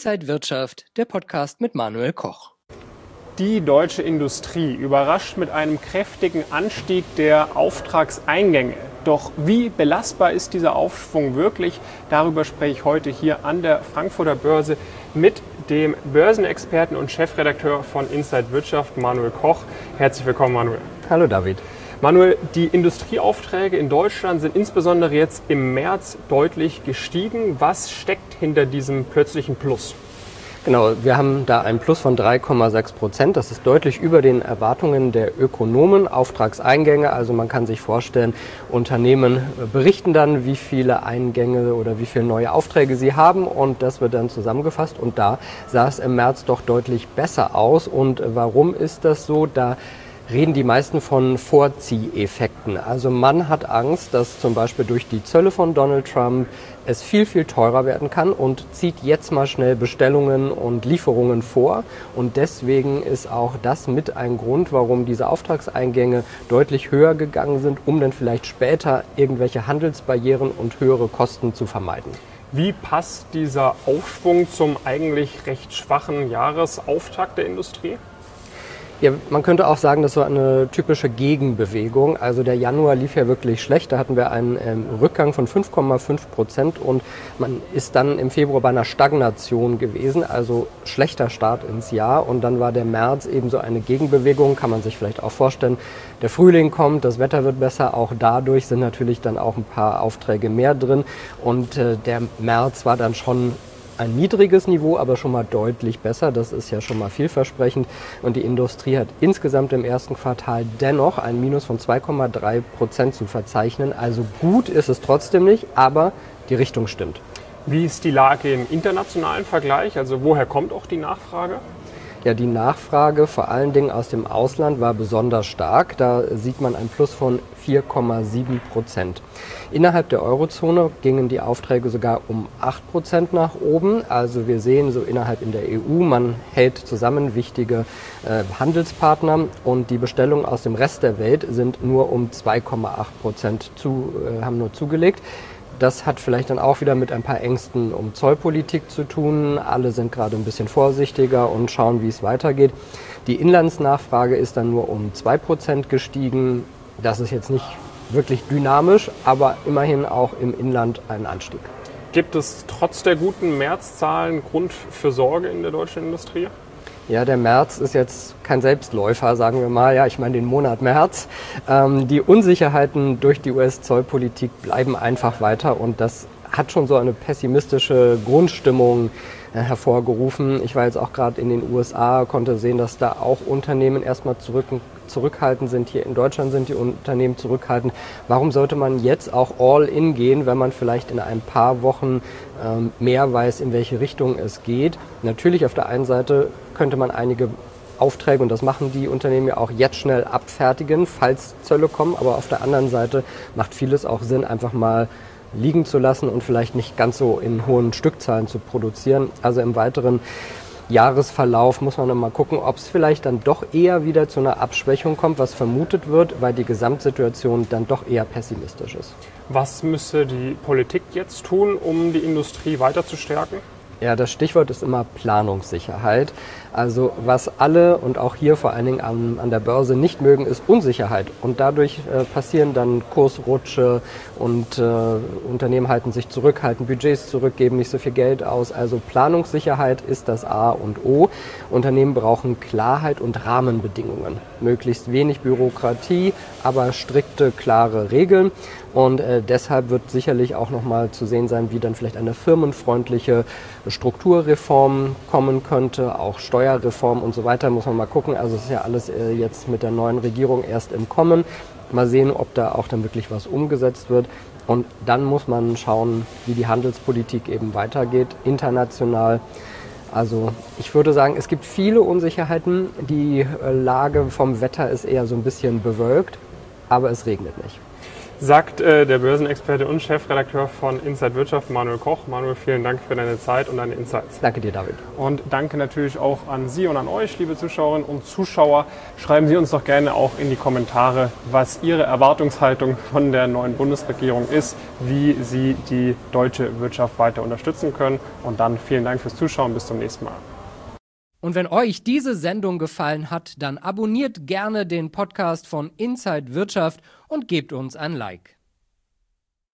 Inside Wirtschaft, der Podcast mit Manuel Koch. Die deutsche Industrie überrascht mit einem kräftigen Anstieg der Auftragseingänge. Doch wie belastbar ist dieser Aufschwung wirklich? Darüber spreche ich heute hier an der Frankfurter Börse mit dem Börsenexperten und Chefredakteur von Inside Wirtschaft, Manuel Koch. Herzlich willkommen, Manuel. Hallo, David. Manuel, die Industrieaufträge in Deutschland sind insbesondere jetzt im März deutlich gestiegen. Was steckt hinter diesem plötzlichen Plus? Genau, wir haben da ein Plus von 3,6%. Das ist deutlich über den Erwartungen der Ökonomen. Auftragseingänge, also man kann sich vorstellen, Unternehmen berichten dann, wie viele Eingänge oder wie viele neue Aufträge sie haben, und das wird dann zusammengefasst, und da sah es im März doch deutlich besser aus. Und warum ist das so? Da reden die meisten von Vorzieheffekten. Also man hat Angst, dass zum Beispiel durch die Zölle von Donald Trump es viel, viel teurer werden kann und zieht jetzt mal schnell Bestellungen und Lieferungen vor. Und deswegen ist auch das mit ein Grund, warum diese Auftragseingänge deutlich höher gegangen sind, um dann vielleicht später irgendwelche Handelsbarrieren und höhere Kosten zu vermeiden. Wie passt dieser Aufschwung zum eigentlich recht schwachen Jahresauftakt der Industrie? Ja, man könnte auch sagen, das war eine typische Gegenbewegung. Also der Januar lief ja wirklich schlecht. Da hatten wir einen Rückgang von 5,5% und man ist dann im Februar bei einer Stagnation gewesen, also schlechter Start ins Jahr. Und dann war der März eben so eine Gegenbewegung, kann man sich vielleicht auch vorstellen. Der Frühling kommt, das Wetter wird besser, auch dadurch sind natürlich dann auch ein paar Aufträge mehr drin. Und der März war dann schon ein niedriges Niveau, aber schon mal deutlich besser. Das ist ja schon mal vielversprechend. Und die Industrie hat insgesamt im ersten Quartal dennoch ein Minus von 2,3% zu verzeichnen. Also gut ist es trotzdem nicht, aber die Richtung stimmt. Wie ist die Lage im internationalen Vergleich? Also woher kommt auch die Nachfrage? Ja, die Nachfrage vor allen Dingen aus dem Ausland war besonders stark. Da sieht man ein Plus von 4,7%. Innerhalb der Eurozone gingen die Aufträge sogar um 8% nach oben. Also wir sehen so innerhalb in der EU, man hält zusammen wichtige Handelspartner, und die Bestellungen aus dem Rest der Welt sind nur um 2,8% haben nur zugelegt. Das hat vielleicht dann auch wieder mit ein paar Ängsten um Zollpolitik zu tun. Alle sind gerade ein bisschen vorsichtiger und schauen, wie es weitergeht. Die Inlandsnachfrage ist dann nur um 2% gestiegen. Das ist jetzt nicht wirklich dynamisch, aber immerhin auch im Inland ein Anstieg. Gibt es trotz der guten Märzzahlen Grund für Sorge in der deutschen Industrie? Ja, der März ist jetzt kein Selbstläufer, sagen wir mal. Ja, ich meine den Monat März. Die Unsicherheiten durch die US-Zollpolitik bleiben einfach weiter, und das hat schon so eine pessimistische Grundstimmung hervorgerufen. Ich war jetzt auch gerade in den USA, konnte sehen, dass da auch Unternehmen erstmal zurückhaltend sind. Hier in Deutschland sind die Unternehmen zurückhaltend. Warum sollte man jetzt auch all in gehen, wenn man vielleicht in ein paar Wochen mehr weiß, in welche Richtung es geht? Natürlich, auf der einen Seite könnte man einige Aufträge, und das machen die Unternehmen ja auch, jetzt schnell abfertigen, falls Zölle kommen. Aber auf der anderen Seite macht vieles auch Sinn, einfach mal liegen zu lassen und vielleicht nicht ganz so in hohen Stückzahlen zu produzieren. Also im weiteren Jahresverlauf muss man dann mal gucken, ob es vielleicht dann doch eher wieder zu einer Abschwächung kommt, was vermutet wird, weil die Gesamtsituation dann doch eher pessimistisch ist. Was müsse die Politik jetzt tun, um die Industrie weiter zu stärken? Ja, das Stichwort ist immer Planungssicherheit. Also was alle und auch hier vor allen Dingen an der Börse nicht mögen, ist Unsicherheit. Und dadurch passieren dann Kursrutsche und Unternehmen halten sich zurück, halten Budgets zurück, geben nicht so viel Geld aus. Also Planungssicherheit ist das A und O. Unternehmen brauchen Klarheit und Rahmenbedingungen. Möglichst wenig Bürokratie, aber strikte, klare Regeln. Und deshalb wird sicherlich auch nochmal zu sehen sein, wie dann vielleicht eine firmenfreundliche Strukturreform kommen könnte, auch Steuerreform und so weiter, muss man mal gucken. Also es ist ja alles jetzt mit der neuen Regierung erst im Kommen. Mal sehen, ob da auch dann wirklich was umgesetzt wird. Und dann muss man schauen, wie die Handelspolitik eben weitergeht, international. Also ich würde sagen, es gibt viele Unsicherheiten. Die Lage vom Wetter ist eher so ein bisschen bewölkt, aber es regnet nicht. sagt der Börsenexperte und Chefredakteur von Inside Wirtschaft, Manuel Koch. Manuel, vielen Dank für deine Zeit und deine Insights. Danke dir, David. Und danke natürlich auch an Sie und an euch, liebe Zuschauerinnen und Zuschauer. Schreiben Sie uns doch gerne auch in die Kommentare, was Ihre Erwartungshaltung von der neuen Bundesregierung ist, wie Sie die deutsche Wirtschaft weiter unterstützen können. Und dann vielen Dank fürs Zuschauen. Bis zum nächsten Mal. Und wenn euch diese Sendung gefallen hat, dann abonniert gerne den Podcast von Inside Wirtschaft und gebt uns ein Like.